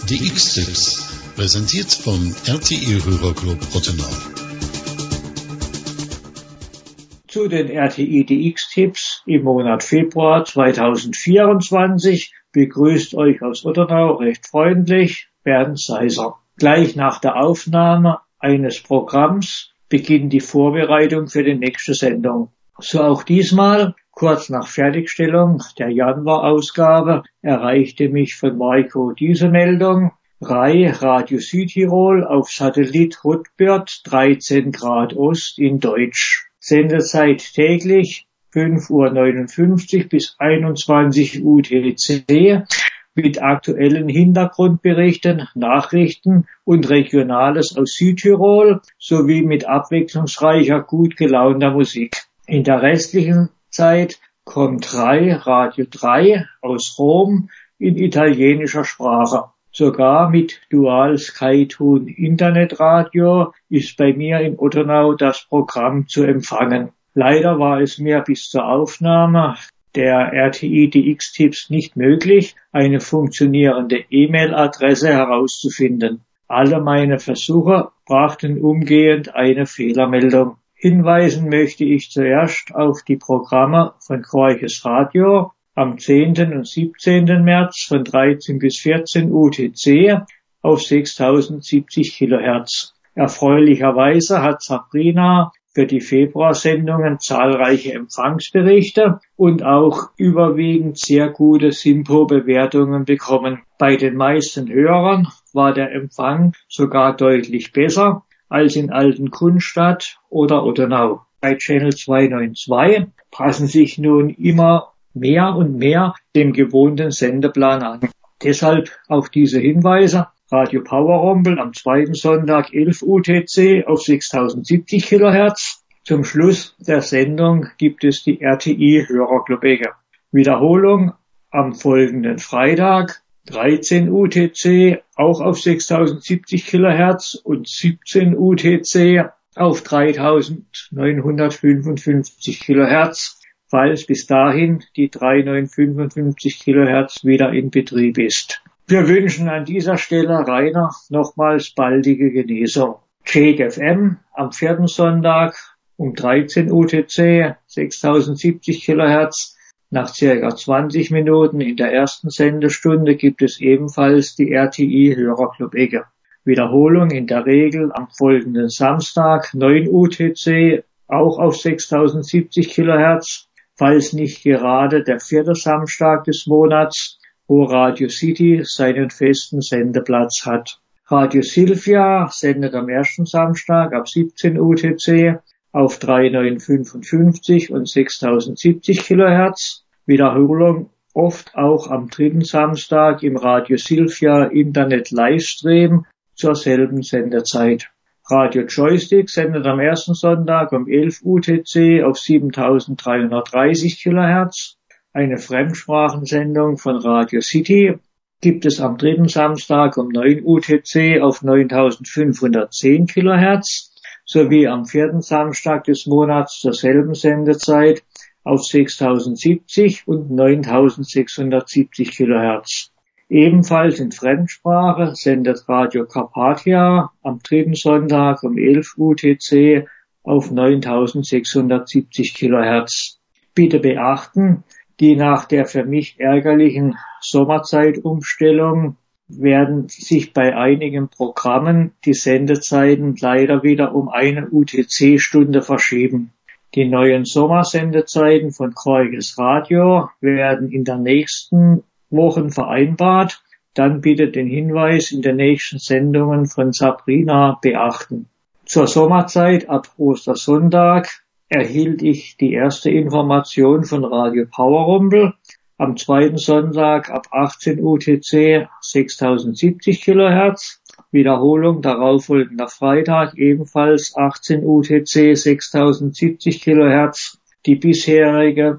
DX-Tipps, präsentiert vom RTI-Hörerclub Ottenau. Zu den RTI DX-Tipps im Monat Februar 2024 begrüßt euch aus Ottenau recht freundlich Bernd Seiser. Gleich nach der Aufnahme eines Programms beginnt die Vorbereitung für die nächste Sendung. So auch diesmal, kurz nach Fertigstellung der Januarausgabe, erreichte mich von Marco diese Meldung: RAI Radio Südtirol auf Satellit Rotbird 13 Grad Ost in Deutsch. Sendezeit täglich 5:59 Uhr bis 21 UTC mit aktuellen Hintergrundberichten, Nachrichten und Regionales aus Südtirol sowie mit abwechslungsreicher, gut gelaunter Musik. In der restlichen Zeit kommt RAI Radio 3 aus Rom in italienischer Sprache. Sogar mit Dual Skytune Internetradio ist bei mir in Ottenau das Programm zu empfangen. Leider war es mir bis zur Aufnahme der RTI DX-Tipps nicht möglich, eine funktionierende E-Mail-Adresse herauszufinden. Alle meine Versuche brachten umgehend eine Fehlermeldung. Hinweisen möchte ich zuerst auf die Programme von Corches Radio am 10. und 17. März von 13 bis 14 UTC auf 6070 kHz. Erfreulicherweise hat Sabrina für die Februarsendungen zahlreiche Empfangsberichte und auch überwiegend sehr gute Simpo-Bewertungen bekommen. Bei den meisten Hörern war der Empfang sogar deutlich besser als in Altenkunstadt oder Ottenau. Bei Channel 292 passen sich nun immer mehr und mehr dem gewohnten Sendeplan an. Deshalb auch diese Hinweise: Radio Powerrumble am zweiten Sonntag 11 UTC auf 6070 kHz. Zum Schluss der Sendung gibt es die RTI Hörerclub-Ecke. Wiederholung am folgenden Freitag 13 UTC auch auf 6070 kHz und 17 UTC auf 3955 kHz, falls bis dahin die 3955 kHz wieder in Betrieb ist. Wir wünschen an dieser Stelle Rainer nochmals baldige Genesung. Shake FM am vierten Sonntag um 13 UTC 6070 kHz. Nach ca. 20 Minuten in der ersten Sendestunde gibt es ebenfalls die RTI Hörerclub-Ecke. Wiederholung in der Regel am folgenden Samstag 9 UTC auch auf 6070 kHz, falls nicht gerade der vierte Samstag des Monats, wo Radio City seinen festen Sendeplatz hat. Radio Silvia sendet am ersten Samstag ab 17 UTC auf 3955 und 6070 kHz. Wiederholung oft auch am dritten Samstag im Radio Silvia Internet Livestream zur selben Sendezeit. Radio Joystick sendet am ersten Sonntag um 11 UTC auf 7330 kHz. Eine Fremdsprachensendung von Radio City gibt es am dritten Samstag um 9 UTC auf 9510 kHz sowie am vierten Samstag des Monats zur selben Sendezeit auf 6070 und 9670 kHz. Ebenfalls in Fremdsprache sendet Radio Carpathia am dritten Sonntag um 11 UTC auf 9670 kHz. Bitte beachten, die nach der für mich ärgerlichen Sommerzeitumstellung werden sich bei einigen Programmen die Sendezeiten leider wieder um eine UTC-Stunde verschieben. Die neuen Sommersendezeiten von Corches Radio werden in den nächsten Wochen vereinbart. Dann bitte den Hinweis in den nächsten Sendungen von Sabrina beachten. Zur Sommerzeit ab Ostersonntag erhielt ich die erste Information von Radio Powerrumble am zweiten Sonntag ab 18 UTC 6070 kHz. Wiederholung darauffolgender Freitag ebenfalls 18 UTC 6070 kHz. Die bisherige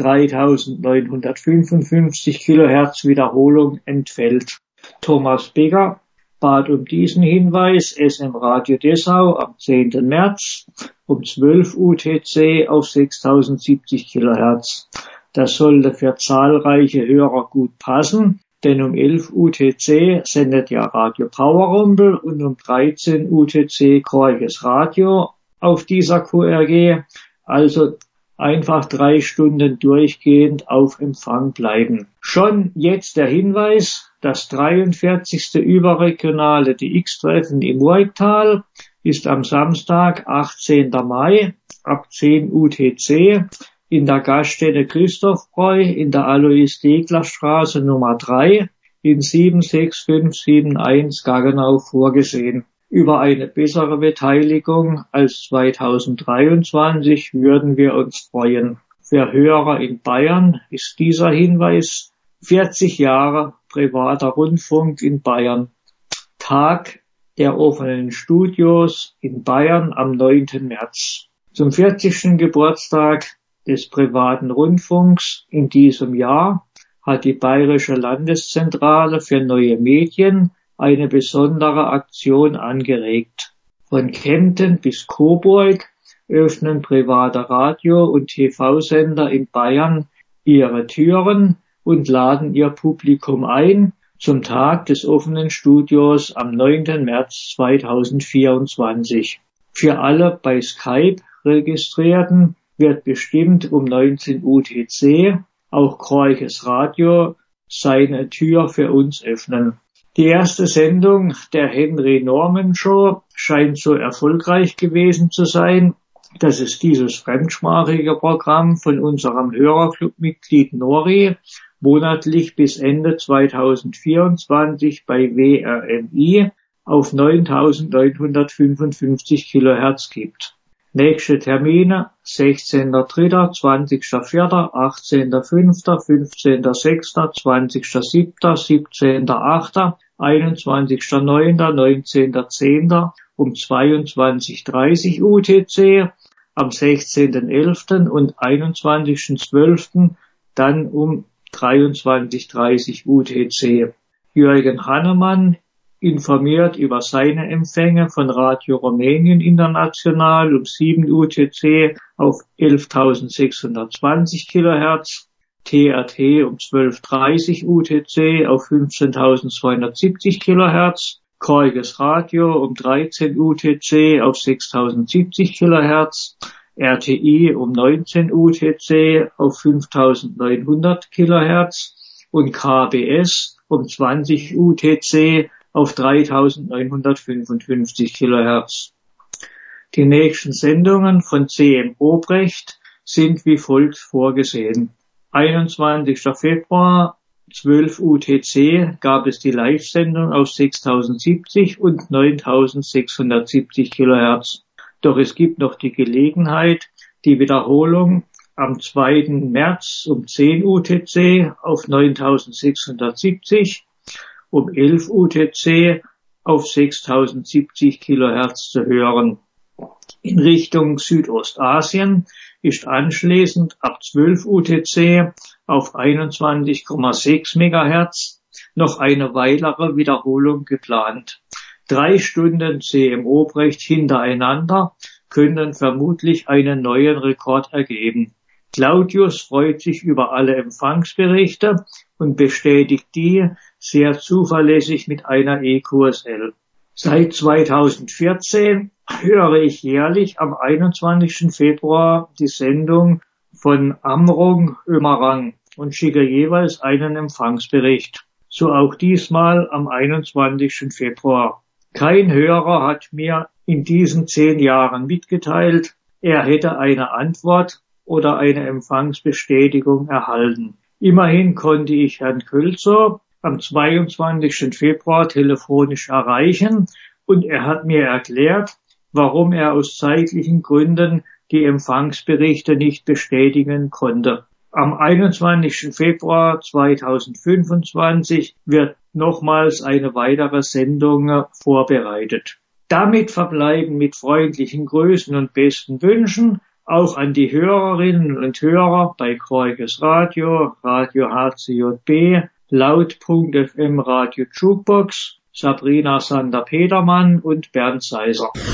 3955 kHz Wiederholung entfällt. Thomas Becker bat um diesen Hinweis SM Radio Dessau am 10. März um 12 UTC auf 6070 kHz. Das sollte für zahlreiche Hörer gut passen, denn um 11 UTC sendet ja Radio Powerrumpel und um 13 UTC Korches Radio auf dieser QRG. Also einfach 3 Stunden durchgehend auf Empfang bleiben. Schon jetzt der Hinweis, das 43. überregionale DX-Treffen im Murgtal ist am Samstag, 18. Mai ab 10 UTC in der Gaststätte Christophbräu in der Alois-Degler-Straße Nummer 3 in 76571 Gaggenau vorgesehen. Über eine bessere Beteiligung als 2023 würden wir uns freuen. Für Hörer in Bayern ist dieser Hinweis 40 Jahre privater Rundfunk in Bayern. Tag der offenen Studios in Bayern am 9. März. Zum 40. Geburtstag des privaten Rundfunks in diesem Jahr hat die Bayerische Landeszentrale für neue Medien eine besondere Aktion angeregt. Von Kempten bis Coburg öffnen private Radio- und TV-Sender in Bayern ihre Türen und laden ihr Publikum ein zum Tag des offenen Studios am 9. März 2024. Für alle bei Skype Registrierten wird bestimmt um 19 UTC auch Korches Radio seine Tür für uns öffnen. Die erste Sendung der Henry Norman Show scheint so erfolgreich gewesen zu sein, dass es dieses fremdsprachige Programm von unserem Hörerclubmitglied Nori monatlich bis Ende 2024 bei WRMI auf 9.955 Kilohertz gibt. Nächste Termine 16.3., 20.4., 18.5., 15.6., 20.7., 17.8., 21.9., 19.10. um 22.30 UTC, am 16.11. und 21.12. dann um 23.30 UTC. Jürgen Hannemann informiert über seine Empfänge von Radio Rumänien International um 7 UTC auf 11.620 Kilohertz, TRT um 12.30 UTC auf 15.270 Kilohertz, Korches Radio um 13 UTC auf 6.070 Kilohertz, RTI um 19 UTC auf 5.900 Kilohertz und KBS um 20 UTC auf 3.955 Kilohertz. Die nächsten Sendungen von CM Obrecht sind wie folgt vorgesehen. 21. Februar, 12 UTC gab es die Live-Sendung auf 6.070 und 9.670 Kilohertz. Doch es gibt noch die Gelegenheit, die Wiederholung am 2. März um 10 UTC auf 9.670, um 11 UTC auf 6.070 Kilohertz zu hören. In Richtung Südostasien ist anschließend ab 12 UTC auf 21,6 Megahertz noch eine weitere Wiederholung geplant. 3 Stunden CM Obrecht hintereinander können vermutlich einen neuen Rekord ergeben. Claudius freut sich über alle Empfangsberichte und bestätigt die sehr zuverlässig mit einer EQSL. Seit 2014 höre ich jährlich am 21. Februar die Sendung von Amrung Ömerang und schicke jeweils einen Empfangsbericht. So auch diesmal am 21. Februar. Kein Hörer hat mir in diesen 10 Jahren mitgeteilt, er hätte eine Antwort oder eine Empfangsbestätigung erhalten. Immerhin konnte ich Herrn Kölzer am 22. Februar telefonisch erreichen und er hat mir erklärt, warum er aus zeitlichen Gründen die Empfangsberichte nicht bestätigen konnte. Am 21. Februar 2025 wird nochmals eine weitere Sendung vorbereitet. Damit verbleiben mit freundlichen Grüßen und besten Wünschen auch an die Hörerinnen und Hörer bei Korches Radio, Radio HCJB, Laut.fm Radio Jukebox, Sabrina Sander-Petermann und Bernd Seiser.